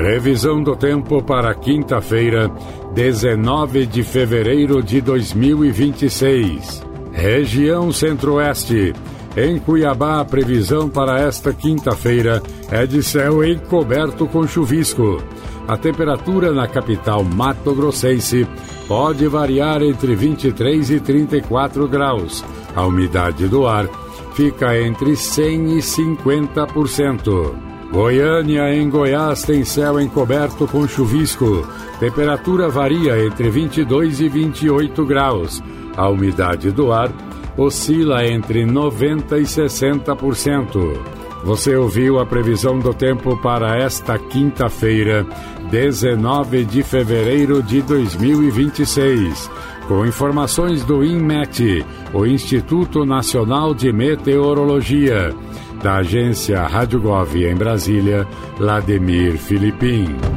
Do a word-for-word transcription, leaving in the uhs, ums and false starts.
Previsão do tempo para quinta-feira, dezenove de fevereiro de dois mil e vinte e seis. Região Centro-Oeste. Em Cuiabá, a previsão para esta quinta-feira é de céu encoberto com chuvisco. A temperatura na capital mato-grossense pode variar entre vinte e três e trinta e quatro graus. A umidade do ar fica entre cem e cinquenta por cento. Goiânia, em Goiás, tem céu encoberto com chuvisco. Temperatura varia entre vinte e dois e vinte e oito graus. A umidade do ar oscila entre noventa e sessenta por cento. Você ouviu a previsão do tempo para esta quinta-feira, dezenove de fevereiro de dois mil e vinte e seis. Com informações do INMET, o Instituto Nacional de Meteorologia. Da agência Rádio Gov em Brasília, Lademir Filipim.